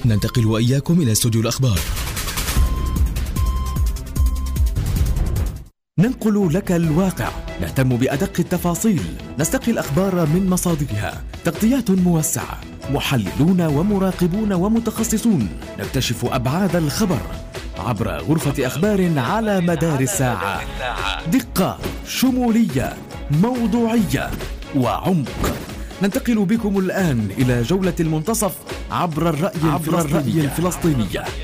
ننتقل وإياكم إلى استوديو الأخبار. ننقل لك الواقع، نهتم بأدق التفاصيل، نستقي الأخبار من مصادرها، تغطيات موسعة، محللون ومراقبون ومتخصصون، نكتشف أبعاد الخبر عبر غرفة أخبار على مدار الساعة. دقة، شمولية، موضوعية وعمق. ننتقل بكم الآن إلى جولة المنتصف عبر الرأي الفلسطيني.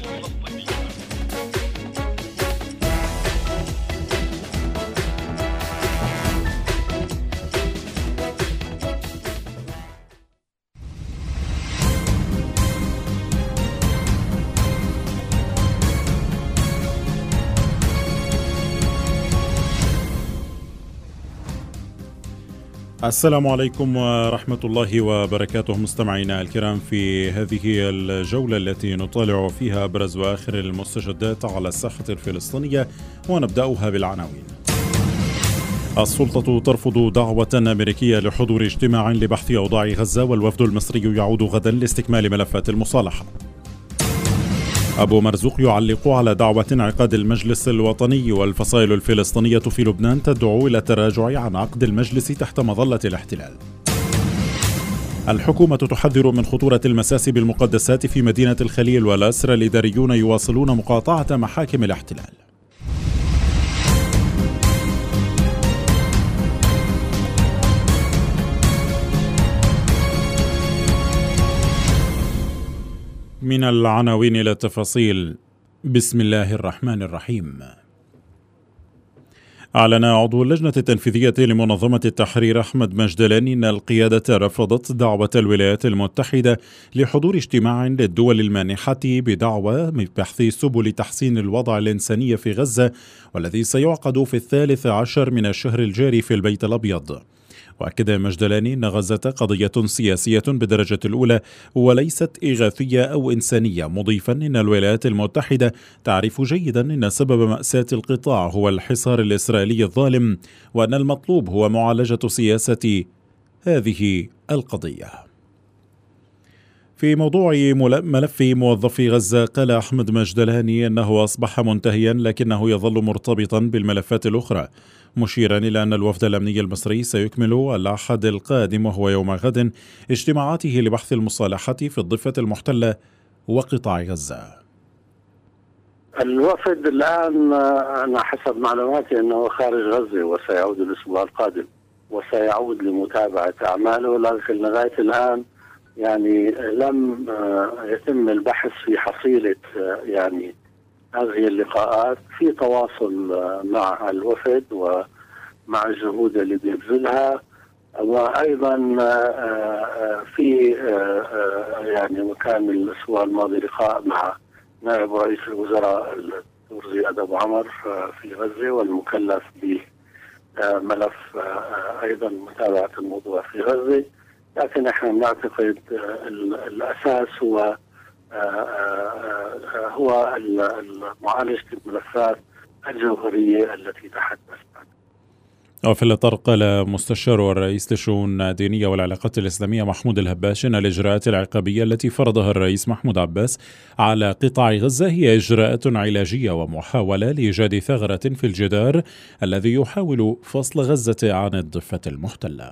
السلام عليكم ورحمة الله وبركاته مستمعينا الكرام، في هذه الجولة التي نطالع فيها أبرز وآخر المستجدات على الساحة الفلسطينية، ونبدأها بالعناوين. السلطة ترفض دعوة أمريكية لحضور اجتماع لبحث أوضاع غزة، والوفد المصري يعود غدا لاستكمال ملفات المصالحة. أبو مرزوق يعلق على دعوة انعقاد المجلس الوطني، والفصائل الفلسطينية في لبنان تدعو إلى التراجع عن عقد المجلس تحت مظلة الاحتلال. الحكومة تحذر من خطورة المساس بالمقدسات في مدينة الخليل، والأسرى الإداريون يواصلون مقاطعة محاكم الاحتلال. من العناوين إلى التفاصيل. بسم الله الرحمن الرحيم. أعلن عضو اللجنة التنفيذية لمنظمة التحرير أحمد مجدلاني أن القيادة رفضت دعوة الولايات المتحدة لحضور اجتماع للدول المانحة بدعوى بحث سبل تحسين الوضع الإنساني في غزة، والذي سيعقد في 13 من الشهر الجاري في البيت الأبيض. وأكد مجدلاني أن غزة قضية سياسية بالدرجة الأولى وليست إغاثية أو إنسانية، مضيفا أن الولايات المتحدة تعرف جيدا أن سبب مأساة القطاع هو الحصار الإسرائيلي الظالم، وأن المطلوب هو معالجة سياسة هذه القضية. في موضوع ملف موظفي غزة، قال أحمد مجدلاني أنه أصبح منتهيا لكنه يظل مرتبطا بالملفات الأخرى، مشيرا إلى أن الوفد الأمني المصري سيكمل الأحد القادم وهو يوم غد اجتماعاته لبحث المصالحة في الضفة المحتلة وقطاع غزة. الوفد الآن أنا حسب معلوماتي أنه خارج غزة وسيعود الأسبوع القادم وسيعود لمتابعة أعماله، لكن لغاية الآن يعني لم يتم البحث في حصيلة يعني هذه اللقاءات. في تواصل مع الوفد ومع الجهود اللي بيبذلها، وأيضا في يعني وكان الأسبوع الماضي لقاء مع نائب رئيس الوزراء الدكتور زياد أبو عمر في غزة، والمكلف بملف أيضا متابعة الموضوع في غزة. لكن احنا نعتقد الأساس هو معالجة الملفات الجوهرية التي تحدثت عنها. وفي الإطار قال مستشار الرئيس للشؤون الدينية والعلاقات الإسلامية محمود الهباش أن الإجراءات العقابية التي فرضها الرئيس محمود عباس على قطاع غزة هي إجراءات علاجية ومحاولة لإيجاد ثغرة في الجدار الذي يحاول فصل غزة عن الضفة المحتلة.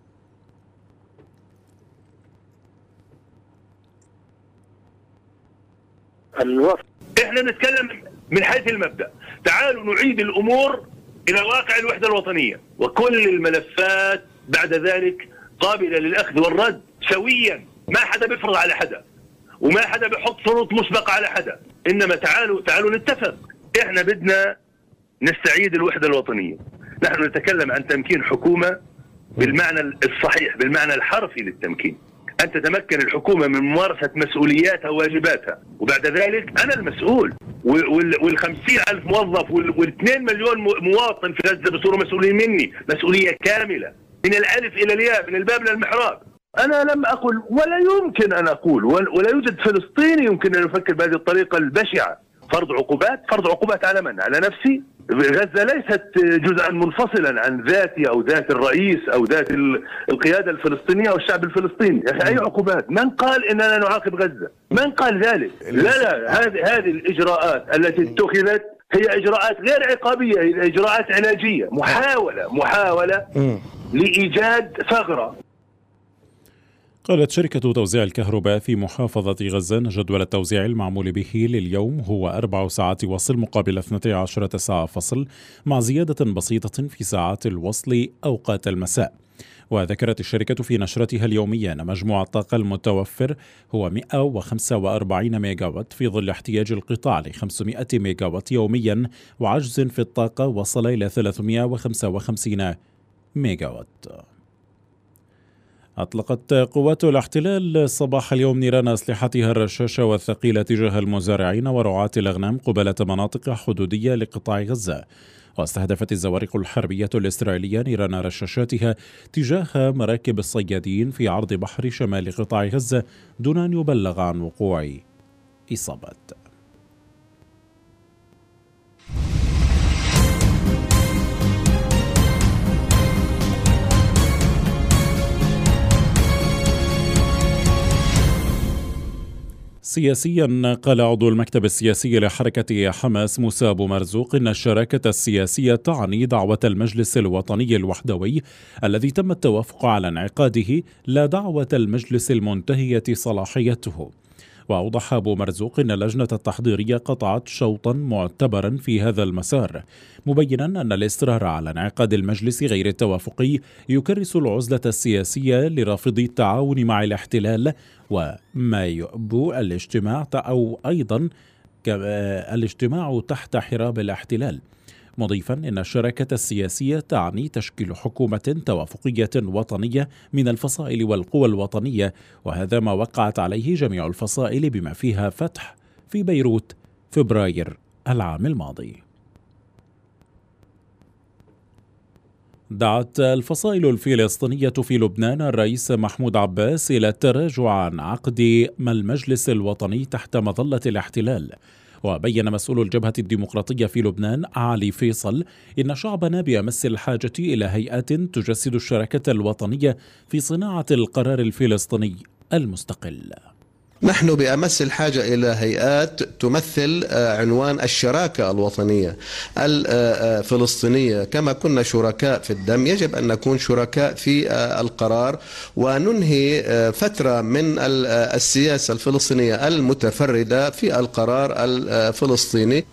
احنا نتكلم من حيث المبدأ، تعالوا نعيد الأمور إلى واقع الوحدة الوطنية، وكل الملفات بعد ذلك قابلة للأخذ والرد سويا، ما حدا بيفرض على حدا وما حدا بيحط شروط مسبقة على حدا، إنما تعالوا نتفق. احنا بدنا نستعيد الوحدة الوطنية. نحن نتكلم عن تمكين حكومة بالمعنى الصحيح، بالمعنى الحرفي للتمكين، أن تتمكن الحكومة من ممارسة مسؤولياتها وواجباتها، وبعد ذلك أنا المسؤول، وال50,000 موظف وال2 مليون مواطن في غزة بصوروا مسؤولين مني، مسؤولية كاملة من الألف إلى الياء، من الباب للمحراب. أنا لم أقل ولا يمكن أن أقول ولا يوجد فلسطيني يمكن أن يفكر بهذه الطريقة البشعة. فرض عقوبات على من؟ على نفسي، غزة ليست جزءا منفصلا عن ذاتي أو ذات الرئيس أو ذات القيادة الفلسطينية أو الشعب الفلسطيني. يا أخي أي عقوبات؟ من قال إننا نعاقب غزة؟ من قال ذلك؟ لا هذه الإجراءات التي اتخذت هي إجراءات غير عقابية، هي إجراءات علاجية، محاولة لإيجاد ثغرة. قالت شركة توزيع الكهرباء في محافظة غزة أن جدول التوزيع المعمول به لليوم هو 4 ساعات وصل مقابل 12 ساعة فصل، مع زيادة بسيطة في ساعات الوصل أوقات المساء. وذكرت الشركة في نشرتها اليومية أن مجموع الطاقة المتوفر هو 145 ميجاوات في ظل احتياج القطاع ل 500 ميجاوات يوميا، وعجز في الطاقة وصل إلى 355 ميجاوات. أطلقت قوات الاحتلال صباح اليوم نيران أسلحتها الرشاشة والثقيلة تجاه المزارعين ورعاة الأغنام قبالة مناطق حدودية لقطاع غزة. واستهدفت الزوارق الحربية الإسرائيلية نيران رشاشاتها تجاه مراكب الصيادين في عرض بحر شمال قطاع غزة دون أن يبلغ عن وقوع إصابات. سياسيا، قال عضو المكتب السياسي لحركة حماس موسى أبو مرزوق إن الشراكة السياسية تعني دعوة المجلس الوطني الوحدوي الذي تم التوافق على انعقاده، لا دعوة المجلس المنتهية صلاحيته. وأوضح أبو مرزوق أن اللجنة التحضيرية قطعت شوطا معتبرا في هذا المسار، مبينا أن الإصرار على انعقاد المجلس غير التوافقي يكرس العزلة السياسية لرافضي التعاون مع الاحتلال، وما يؤبو الاجتماع أو أيضا الاجتماع تحت حراب الاحتلال، مضيفا أن الشراكة السياسية تعني تشكيل حكومة توافقية وطنية من الفصائل والقوى الوطنية، وهذا ما وقعت عليه جميع الفصائل بما فيها فتح في بيروت فبراير العام الماضي. دعت الفصائل الفلسطينية في لبنان الرئيس محمود عباس إلى التراجع عن عقد المجلس الوطني تحت مظلة الاحتلال. وبين مسؤول الجبهة الديمقراطية في لبنان علي فيصل إن شعبنا بأمس الحاجة إلى هيئات تجسد الشراكة الوطنية في صناعة القرار الفلسطيني المستقل. نحن بأمس الحاجة إلى هيئات تمثل عنوان الشراكة الوطنية الفلسطينية. كما كنا شركاء في الدم يجب أن نكون شركاء في القرار، وننهي فترة من السياسة الفلسطينية المتفردة في القرار الفلسطيني.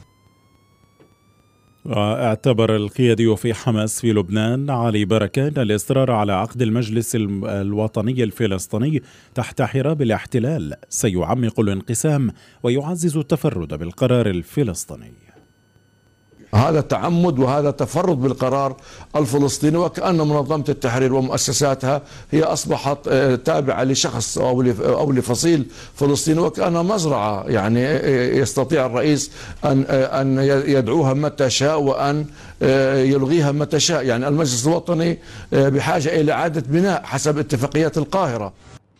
واعتبر القيادي في حماس في لبنان علي بركة أن الإصرار على عقد المجلس الوطني الفلسطيني تحت حراب الاحتلال سيعمق الانقسام ويعزز التفرد بالقرار الفلسطيني. هذا تعمد وهذا تفرد بالقرار الفلسطيني، وكأن منظمة التحرير ومؤسساتها هي أصبحت تابعة لشخص أو لفصيل فلسطيني، وكأن مزرعة يعني يستطيع الرئيس أن يدعوها متى شاء وأن يلغيها متى شاء. يعني المجلس الوطني بحاجة إلى إعادة بناء حسب اتفاقيات القاهرة.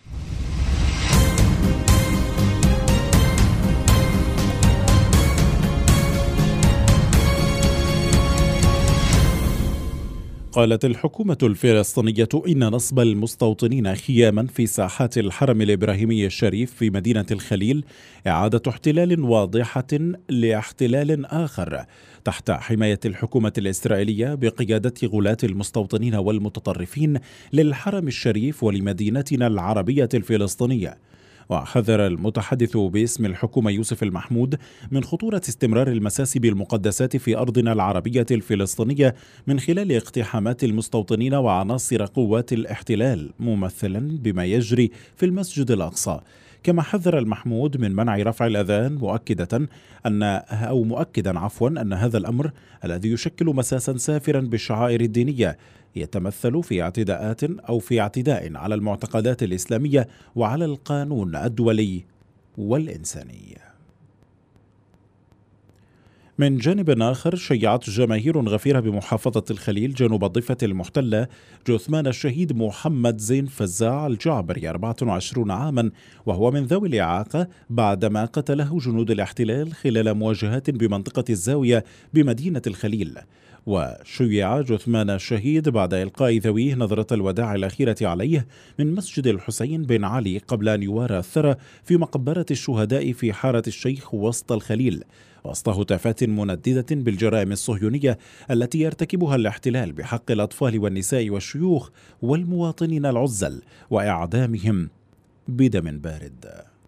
قالت الحكومة الفلسطينية إن نصب المستوطنين خياما في ساحات الحرم الإبراهيمي الشريف في مدينة الخليل إعادة احتلال واضحة لاحتلال آخر تحت حماية الحكومة الإسرائيلية بقيادة غلاة المستوطنين والمتطرفين للحرم الشريف ولمدينتنا العربية الفلسطينية. وحذر المتحدث باسم الحكومة يوسف المحمود من خطورة استمرار المساس بالمقدسات في أرضنا العربية الفلسطينية من خلال اقتحامات المستوطنين وعناصر قوات الاحتلال، ممثلا بما يجري في المسجد الأقصى. كما حذر المحمود من منع رفع الأذان، مؤكدا أن هذا الأمر الذي يشكل مساسا سافرا بالشعائر الدينية يتمثل في اعتداء على المعتقدات الإسلامية وعلى القانون الدولي والإنساني. من جانب آخر، شيعت جماهير غفيرة بمحافظة الخليل جنوب الضفة المحتلة جثمان الشهيد محمد زين فزاع الجعبري 24 عاما، وهو من ذوي الإعاقة، بعدما قتله جنود الاحتلال خلال مواجهات بمنطقة الزاوية بمدينة الخليل. وشيع جثمان الشهيد بعد إلقاء ذويه نظرة الوداع الأخيرة عليه من مسجد الحسين بن علي قبل أن يوارى الثرى في مقبرة الشهداء في حارة الشيخ وسط الخليل، وسط هتافات منددة بالجرائم الصهيونية التي يرتكبها الاحتلال بحق الأطفال والنساء والشيوخ والمواطنين العزل وإعدامهم بدم بارد.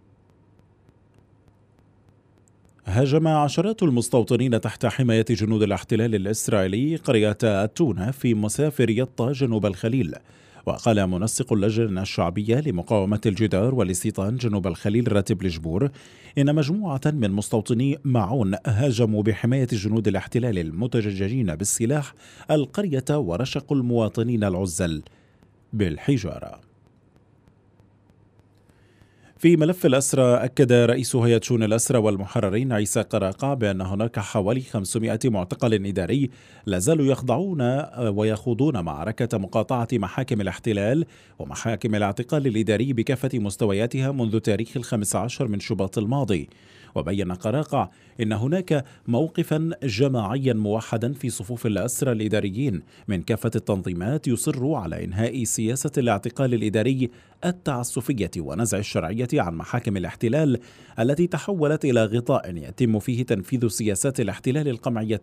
هاجم عشرات المستوطنين تحت حماية جنود الاحتلال الإسرائيلي قرية التونة في مسافر يطا جنوب الخليل. وقال منسق اللجنة الشعبية لمقاومة الجدار والاستيطان جنوب الخليل راتب لجبور إن مجموعة من مستوطني معون هاجموا بحماية جنود الاحتلال المتججين بالسلاح القرية ورشقوا المواطنين العزل بالحجارة. في ملف الأسرى، أكد رئيس هيئة شؤون الأسرى والمحررين عيسى قراقع بأن هناك حوالي 500 معتقل إداري لازالوا يخضعون ويخوضون معركة مقاطعة محاكم الاحتلال ومحاكم الاعتقال الإداري بكافة مستوياتها منذ تاريخ 15 من شباط الماضي. وبين قراقع إن هناك موقفا جماعيا موحدا في صفوف الأسرى الإداريين من كافة التنظيمات يصر على إنهاء سياسة الاعتقال الإداري التعسفية ونزع الشرعية عن محاكم الاحتلال التي تحولت إلى غطاء يتم فيه تنفيذ سياسات الاحتلال القمعية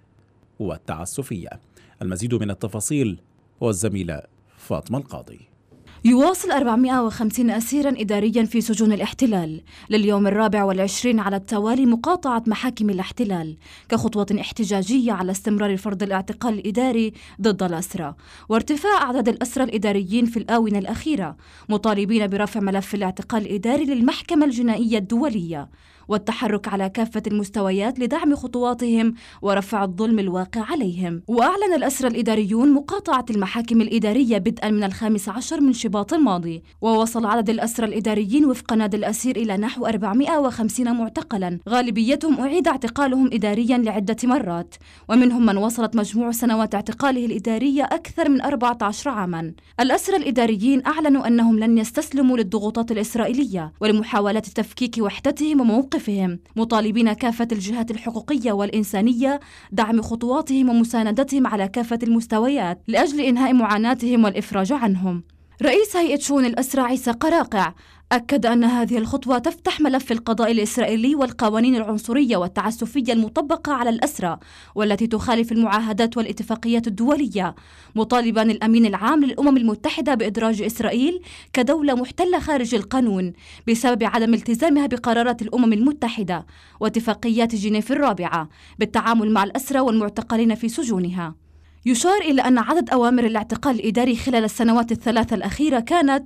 والتعسفية. المزيد من التفاصيل والزميلة فاطمة القاضي. يواصل 450 أسيرا إداريا في سجون الاحتلال لليوم 24 على التوالي مقاطعة محاكم الاحتلال كخطوة احتجاجية على استمرار فرض الاعتقال الإداري ضد الأسرى وارتفاع أعداد الأسرى الإداريين في الآونة الأخيرة، مطالبين برفع ملف الاعتقال الإداري للمحكمة الجنائية الدولية والتحرك على كافة المستويات لدعم خطواتهم ورفع الظلم الواقع عليهم. وأعلن الأسرى الإداريون مقاطعة المحاكم الإدارية بدءا من 15 من شباط الماضي، ووصل عدد الأسرى الإداريين وفق نادي الأسير إلى نحو 450 معتقلا، غالبيتهم أعيد اعتقالهم إداريا لعدة مرات، ومنهم من وصلت مجموع سنوات اعتقاله الإدارية أكثر من 14 عاما. الأسرى الإداريين أعلنوا أنهم لن يستسلموا للضغوطات الإسرائيلية ولمحاولة تفكيك وحدتهم وموقفهم، مطالبين كافة الجهات الحقوقية والإنسانية دعم خطواتهم ومساندتهم على كافة المستويات لأجل إنهاء معاناتهم والإفراج عنهم. رئيس هيئة شؤون الأسرى عيسى قراقع أكد أن هذه الخطوة تفتح ملف القضاء الإسرائيلي والقوانين العنصرية والتعسفية المطبقة على الأسرى والتي تخالف المعاهدات والاتفاقيات الدولية، مطالبا الأمين العام للأمم المتحدة بإدراج إسرائيل كدولة محتلة خارج القانون بسبب عدم التزامها بقرارات الأمم المتحدة واتفاقيات جنيف الرابعة بالتعامل مع الأسرى والمعتقلين في سجونها. يشار إلى أن عدد أوامر الاعتقال الإداري خلال السنوات الثلاثة الأخيرة كانت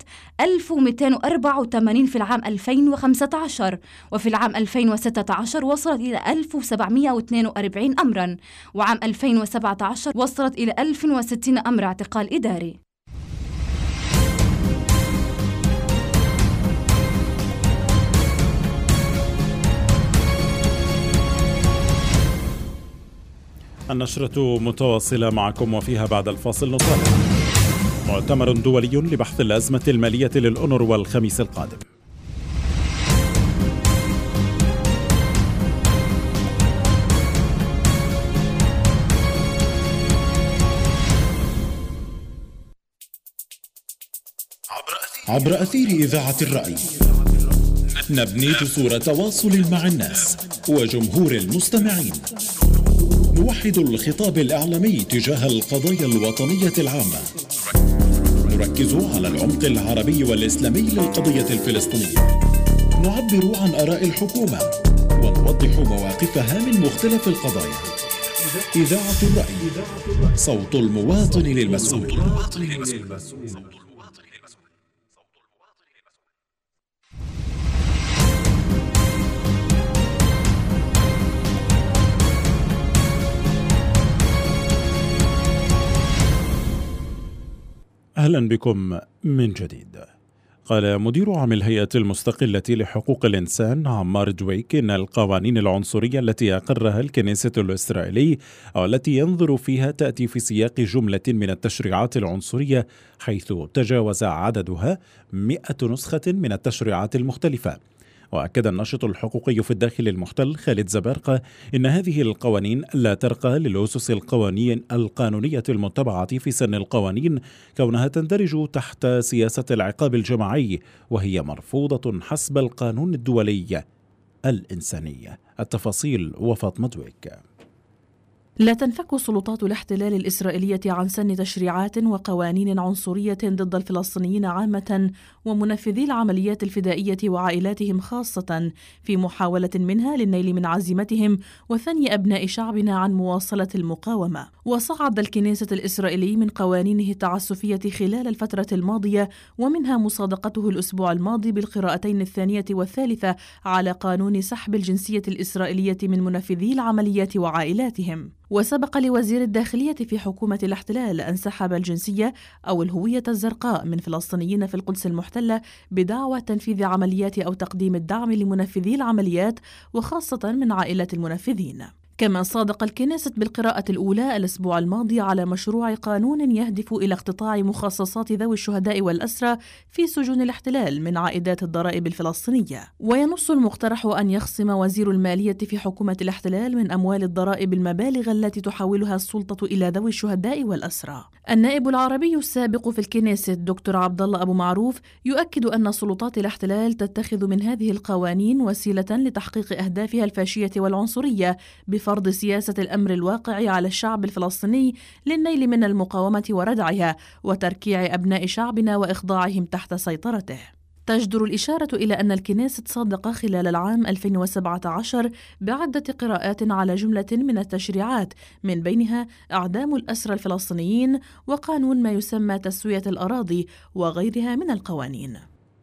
1284 في العام 2015، وفي العام 2016 وصلت إلى 1742 أمرا، وعام 2017 وصلت إلى 1060 أمر اعتقال إداري. النشرة متواصلة معكم وفيها بعد الفاصل نطالع مؤتمر دولي لبحث الأزمة المالية للأونروا الخميس القادم. عبر أثير إذاعة الرأي نبني جسور تواصل مع الناس وجمهور المستمعين، نوحد الخطاب الإعلامي تجاه القضايا الوطنية العامة، نركز على العمق العربي والإسلامي للقضية الفلسطينية، نعبر عن آراء الحكومة ونوضح مواقفها من مختلف القضايا. إذاعة الرأي، صوت المواطن للمسؤول. أهلا بكم من جديد. قال مدير عام الهيئة المستقلة لحقوق الإنسان عمار دويك إن القوانين العنصرية التي أقرها الكنيسة الإسرائيلي أو التي ينظر فيها تأتي في سياق جملة من التشريعات العنصرية، حيث تجاوز عددها 100 نسخة من التشريعات المختلفة. وأكد الناشط الحقوقي في الداخل المحتل خالد زبارقة إن هذه القوانين لا ترقى للأسس القانونية المتبعة في سن القوانين، كونها تندرج تحت سياسة العقاب الجماعي وهي مرفوضة حسب القانون الدولي الإنساني. التفاصيل وفاطمة دويك. لا تنفك سلطات الاحتلال الإسرائيلية عن سن تشريعات وقوانين عنصرية ضد الفلسطينيين عامة ومنفذي العمليات الفدائية وعائلاتهم خاصة، في محاولة منها للنيل من عزيمتهم وثني أبناء شعبنا عن مواصلة المقاومة. وصعد الكنيسة الإسرائيلي من قوانينه التعسفية خلال الفترة الماضية، ومنها مصادقته الأسبوع الماضي بالقراءتين الثانية والثالثة على قانون سحب الجنسية الإسرائيلية من منفذي العمليات وعائلاتهم. وسبق لوزير الداخلية في حكومة الاحتلال أن سحب الجنسية أو الهوية الزرقاء من فلسطينيين في القدس المحتلة بدعوى تنفيذ عمليات أو تقديم الدعم لمنفذي العمليات وخاصة من عائلات المنفذين. كما صادق الكنيسة بالقراءة الأولى الأسبوع الماضي على مشروع قانون يهدف إلى اقتطاع مخصصات ذوي الشهداء والأسرى في سجون الاحتلال من عائدات الضرائب الفلسطينية. وينص المقترح أن يخصم وزير المالية في حكومة الاحتلال من أموال الضرائب المبالغ التي تحولها السلطة إلى ذوي الشهداء والأسرى. النائب العربي السابق في الكنيسة دكتور عبد الله أبو معروف يؤكد أن سلطات الاحتلال تتخذ من هذه القوانين وسيلة لتحقيق أهدافها الفاشية والعنصرية بفرض سياسة الأمر الواقع على الشعب الفلسطيني للنيل من المقاومة وردعها وتركيع أبناء شعبنا وإخضاعهم تحت سيطرته. تجدر الإشارة إلى أن الكنيسة صادق خلال العام 2017 بعدة قراءات على جملة من التشريعات، من بينها إعدام الأسرى الفلسطينيين وقانون ما يسمى تسوية الأراضي وغيرها من القوانين.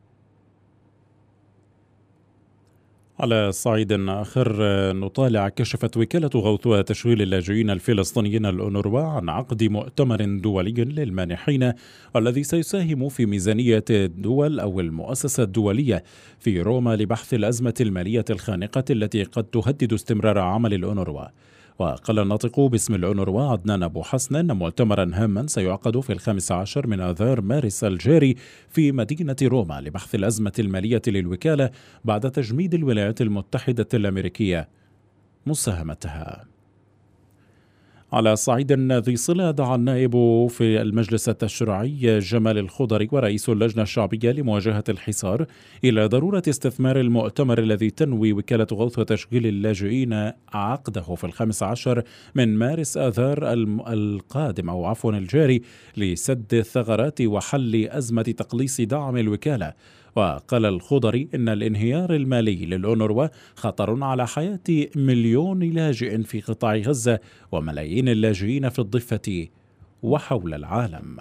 على صعيد آخر نطالع، كشفت وكالة غوث وتشغيل اللاجئين الفلسطينيين الأونروا عن عقد مؤتمر دولي للمانحين الذي سيساهم في ميزانية الدول أو المؤسسة الدولية في روما لبحث الأزمة المالية الخانقة التي قد تهدد استمرار عمل الأونروا. وقال الناطق باسم الأونروا عدنان أبو حسن أن مؤتمرا هاما سيعقد في 15 من آذار مارس الجاري في مدينة روما لبحث الأزمة المالية للوكالة بعد تجميد الولايات المتحدة الأمريكية مساهمتها. على صعيد ذي صلة، دعا النائب في المجلس التشريعي جمال الخضري ورئيس اللجنة الشعبية لمواجهة الحصار إلى ضرورة استثمار المؤتمر الذي تنوي وكالة غوث وتشغيل اللاجئين عقده في 15 من مارس آذار القادم أو عفوا الجاري لسد الثغرات وحل أزمة تقليص دعم الوكالة. وقال الخضري إن الانهيار المالي للأونروا خطر على حياة 1,000,000 لاجئ في قطاع غزة وملايين اللاجئين في الضفة وحول العالم.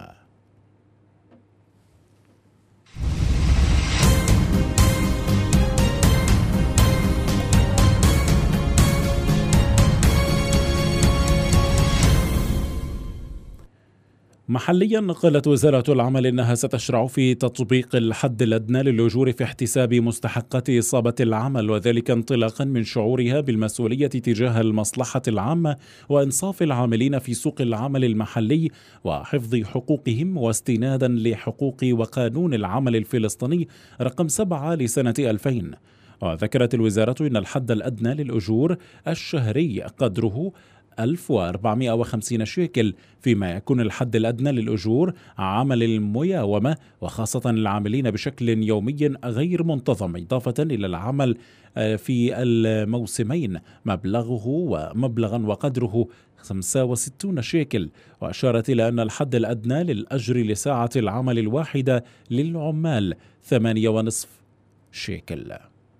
محليا، قالت وزارة العمل إنها ستشرع في تطبيق الحد الأدنى للأجور في احتساب مستحقات إصابة العمل، وذلك انطلاقا من شعورها بالمسؤولية تجاه المصلحة العامة وإنصاف العاملين في سوق العمل المحلي وحفظ حقوقهم، واستنادا لحقوق وقانون العمل الفلسطيني رقم 7 لسنة 2000. وذكرت الوزارة إن الحد الأدنى للأجور الشهري قدره 1450 شيكل، فيما يكون الحد الأدنى للأجور عمل المياومة وخاصة العاملين بشكل يومي غير منتظم، إضافة إلى العمل في الموسمين مبلغا وقدره 65 شيكل. وأشارت إلى أن الحد الأدنى للأجر لساعة العمل الواحدة للعمال 8.5 شيكل.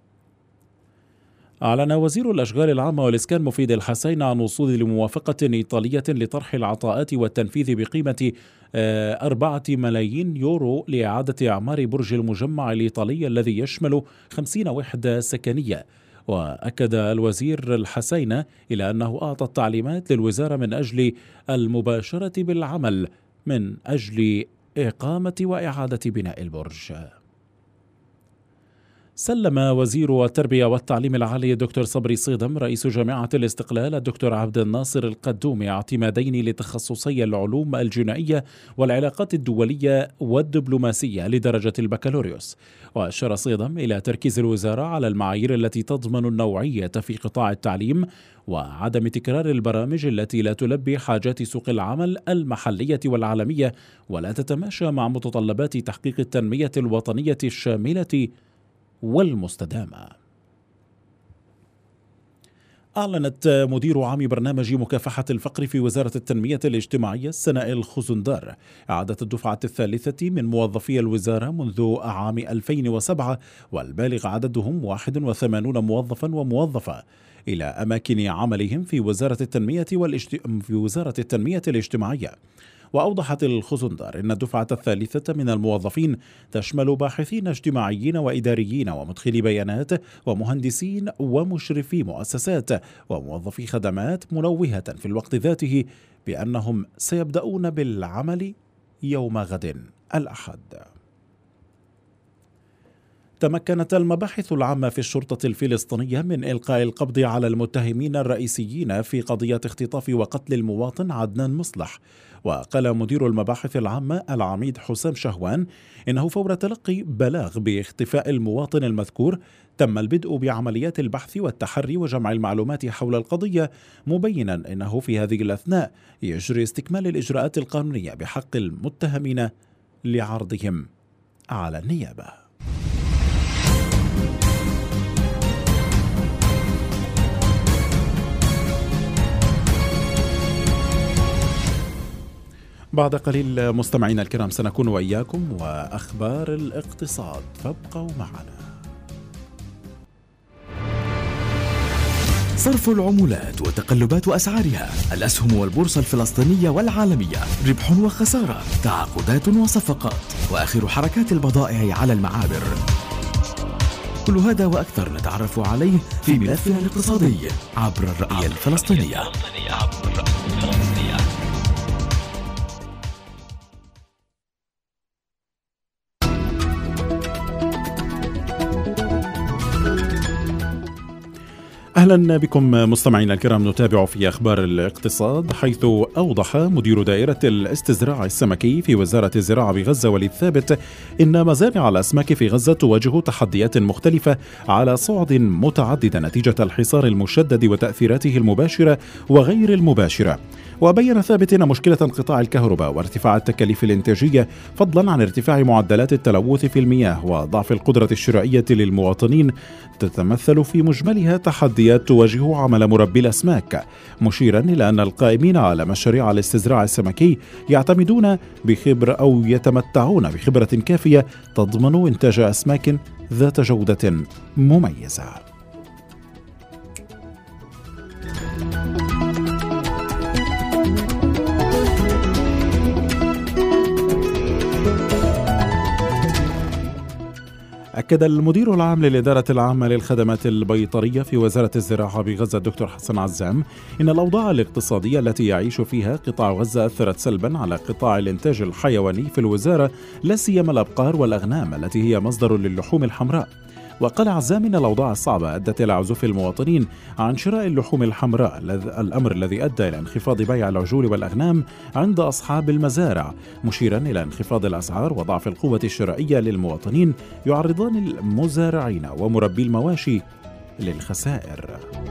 أعلن وزير الأشغال العامة والإسكان مفيد الحسين عن وصول لموافقة إيطالية لطرح العطاءات والتنفيذ بقيمة 4 ملايين يورو لإعادة إعمار برج المجمع الإيطالي الذي يشمل 50 وحدة سكنية. وأكد الوزير الحسين إلى أنه أعطى التعليمات للوزارة من أجل المباشرة بالعمل من أجل إقامة وإعادة بناء البرج. سلم وزير التربية والتعليم العالي الدكتور صبري صيدم رئيس جامعة الاستقلال الدكتور عبد الناصر القدومي اعتمادين لتخصصي العلوم الجنائية والعلاقات الدولية والدبلوماسية لدرجة البكالوريوس. وأشار صيدم إلى تركيز الوزارة على المعايير التي تضمن النوعية في قطاع التعليم وعدم تكرار البرامج التي لا تلبي حاجات سوق العمل المحلية والعالمية ولا تتماشى مع متطلبات تحقيق التنمية الوطنية الشاملة والمستدامة. أعلنت مدير عام برنامج مكافحة الفقر في وزارة التنمية الاجتماعية سناء الخزندار إعادة الدفعة الثالثة من موظفي الوزارة منذ عام 2007 والبالغ عددهم 81 موظفا وموظفة إلى أماكن عملهم في وزارة التنمية الاجتماعية. وأوضحت الخزندار أن الدفعة الثالثة من الموظفين تشمل باحثين اجتماعيين وإداريين ومدخلي بيانات ومهندسين ومشرفي مؤسسات وموظفي خدمات منوهة في الوقت ذاته بأنهم سيبدأون بالعمل يوم غد الأحد. تمكنت المباحث العامة في الشرطة الفلسطينية من إلقاء القبض على المتهمين الرئيسيين في قضية اختطاف وقتل المواطن عدنان مصلح. وقال مدير المباحث العامة العميد حسام شهوان إنه فور تلقي بلاغ باختفاء المواطن المذكور تم البدء بعمليات البحث والتحري وجمع المعلومات حول القضية، مبينا أنه في هذه الأثناء يجري استكمال الإجراءات القانونية بحق المتهمين لعرضهم على النيابة. بعد قليل مستمعينا الكرام سنكون وإياكم وأخبار الاقتصاد، فابقوا معنا. صرف العملات وتقلبات أسعارها، الأسهم والبورصة الفلسطينية والعالمية، ربح وخسارة، تعاقدات وصفقات، وآخر حركات البضائع على المعابر. كل هذا وأكثر نتعرف عليه في ملفنا الاقتصادي عبر الرؤية الفلسطينية. أهلا بكم مستمعينا الكرام. نتابع في أخبار الاقتصاد، حيث أوضح مدير دائرة الاستزراع السمكي في وزارة الزراعة بغزة وليد ثابت إن مزارع الأسماك في غزة تواجه تحديات مختلفة على صعد متعددة نتيجة الحصار المشدد وتأثيراته المباشرة وغير المباشرة. وبين ثابت أن مشكلة انقطاع الكهرباء وارتفاع التكاليف الإنتاجية فضلا عن ارتفاع معدلات التلوث في المياه وضعف القدرة الشرائية للمواطنين تتمثل في مجملها تحديات تواجه عمل مربي الأسماك، مشيرا إلى أن القائمين على مشاريع الاستزراع السمكي يعتمدون بخبرة أو يتمتعون بخبرة كافية تضمن إنتاج أسماك ذات جودة مميزة. أكد المدير العام للإدارة العامة للخدمات البيطرية في وزارة الزراعة بغزة الدكتور حسن عزام إن الأوضاع الاقتصادية التي يعيش فيها قطاع غزة أثرت سلبا على قطاع الإنتاج الحيواني في الوزارة، لا سيما الأبقار والأغنام التي هي مصدر للحوم الحمراء. وقال عزام إن الأوضاع الصعبة أدت إلى عزوف المواطنين عن شراء اللحوم الحمراء، الأمر الذي أدى إلى انخفاض بيع العجول والأغنام عند أصحاب المزارع، مشيرا إلى انخفاض الأسعار وضعف القوة الشرائية للمواطنين يعرضان المزارعين ومربي المواشي للخسائر.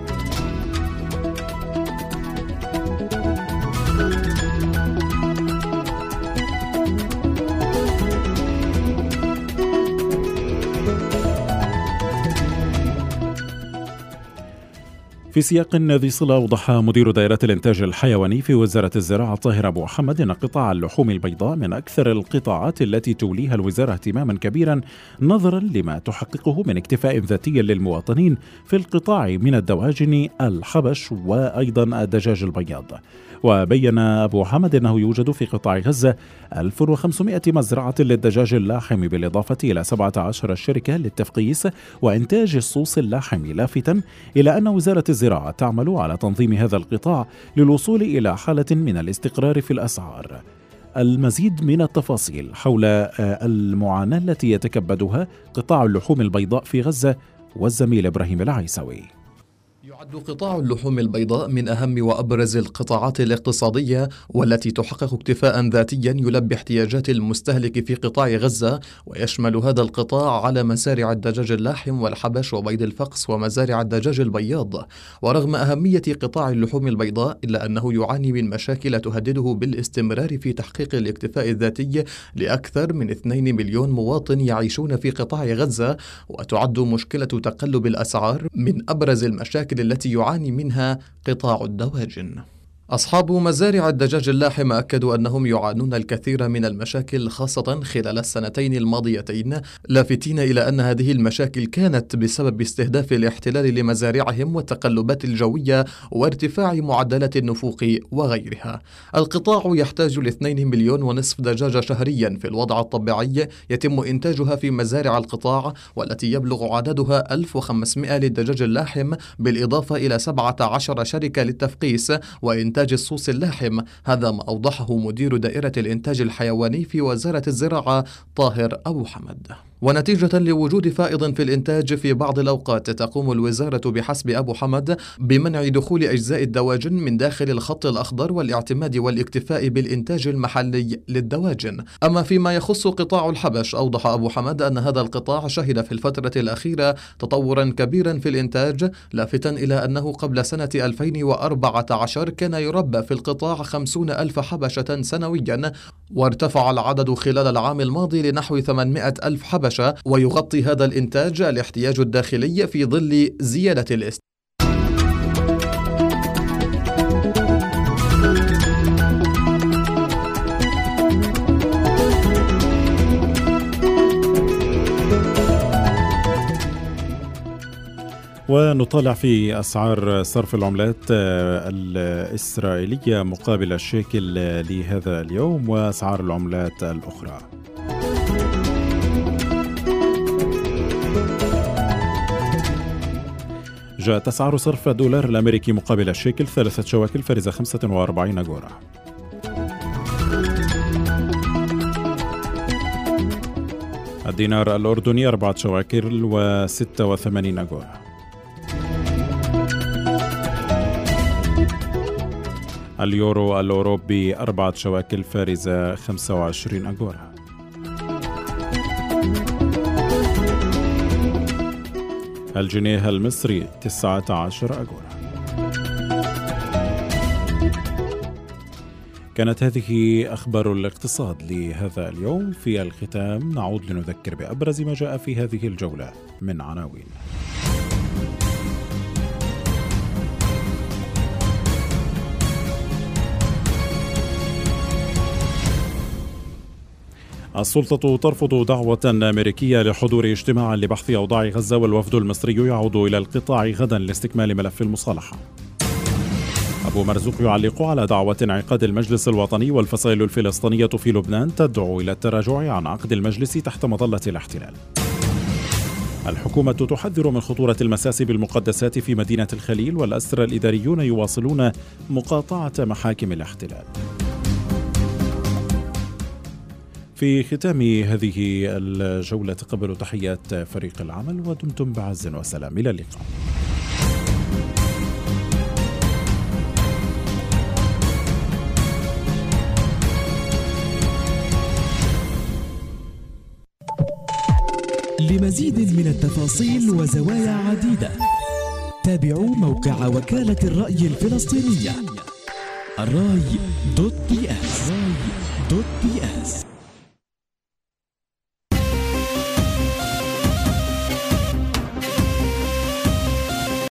في سياق ذي صلة، أوضح مدير دائرة الإنتاج الحيواني في وزارة الزراعة طاهر أبو محمد أن قطاع اللحوم البيضاء من أكثر القطاعات التي توليها الوزارة اهتماما كبيرا نظرا لما تحققه من اكتفاء ذاتي للمواطنين في القطاع من الدواجن، الحبش وأيضا الدجاج البياض. وبين أبو حمد أنه يوجد في قطاع غزة 1500 مزرعة للدجاج اللاحم بالإضافة إلى 17 شركة للتفقيس وإنتاج الصوص اللاحم، لافتا إلى أن وزارة الزراعة تعمل على تنظيم هذا القطاع للوصول إلى حالة من الاستقرار في الأسعار. المزيد من التفاصيل حول المعاناة التي يتكبدها قطاع اللحوم البيضاء في غزة والزميل إبراهيم العيسوي. يعد قطاع اللحوم البيضاء من أهم وأبرز القطاعات الاقتصادية والتي تحقق اكتفاء ذاتيا يلبي احتياجات المستهلك في قطاع غزة، ويشمل هذا القطاع على مزارع الدجاج اللاحم والحبش وبيض الفقس ومزارع الدجاج البياض. ورغم أهمية قطاع اللحوم البيضاء إلا أنه يعاني من مشاكل تهدده بالاستمرار في تحقيق الاكتفاء الذاتي لأكثر من 2 مليون مواطن يعيشون في قطاع غزة، وتعد مشكلة تقلب الأسعار من أبرز المشاكل التي يعاني منها قطاع الدواجن. أصحاب مزارع الدجاج اللاحم أكدوا أنهم يعانون الكثير من المشاكل خاصة خلال السنتين الماضيتين، لافتين إلى أن هذه المشاكل كانت بسبب استهداف الاحتلال لمزارعهم والتقلبات الجوية وارتفاع معدلات النفوق وغيرها. القطاع يحتاج ل2.5 مليون دجاجة شهريا في الوضع الطبيعي يتم إنتاجها في مزارع القطاع، والتي يبلغ عددها 1500 للدجاج اللاحم، بالإضافة إلى 17 شركة للتفقيس وإنتاج الصوص اللاحم. هذا ما أوضحه مدير دائرة الإنتاج الحيواني في وزارة الزراعة طاهر أبو حمد. ونتيجة لوجود فائض في الإنتاج في بعض الأوقات تقوم الوزارة بحسب أبو حمد بمنع دخول أجزاء الدواجن من داخل الخط الأخضر والاعتماد والاكتفاء بالإنتاج المحلي للدواجن. أما فيما يخص قطاع الحبش، أوضح أبو حمد أن هذا القطاع شهد في الفترة الأخيرة تطورا كبيرا في الإنتاج، لافتا إلى أنه قبل سنة 2014 كان يربى في القطاع 50,000 حبشة سنويا، وارتفع العدد خلال العام الماضي لنحو 800,000 حبشة، ويغطي هذا الإنتاج الاحتياج الداخلي في ظل زيادة الاستهلاك. ونطالع في أسعار صرف العملات الإسرائيلية مقابل الشيكل لهذا اليوم وأسعار العملات الأخرى. جاءت أسعار صرف الدولار الأمريكي مقابل الشيكل 3 شواكل فارزة 45 أغورا. الدينار الأردني 4 شواكل و86 أغورا. اليورو الأوروبي 4 شواكل فارزة 25 أغورا. الجنيه المصري 19 أغورا. كانت هذه أخبار الاقتصاد لهذا اليوم. في الختام نعود لنذكر بأبرز ما جاء في هذه الجولة من عناوين. السلطة ترفض دعوة أمريكية لحضور اجتماع لبحث أوضاع غزة، والوفد المصري يعود إلى القطاع غدا لاستكمال ملف المصالحة. أبو مرزوق يعلق على دعوة انعقاد المجلس الوطني، والفصائل الفلسطينية في لبنان تدعو إلى التراجع عن عقد المجلس تحت مظلة الاحتلال. الحكومة تحذر من خطورة المساس بالمقدسات في مدينة الخليل، والأسرى الإداريون يواصلون مقاطعة محاكم الاحتلال. في ختام هذه الجولة تقبلوا تحيات فريق العمل ودمتم بعز وسلام. إلى اللقاء. لمزيد من التفاصيل وزوايا عديدة تابعوا موقع وكالة الرأي الفلسطينية الرأي.ps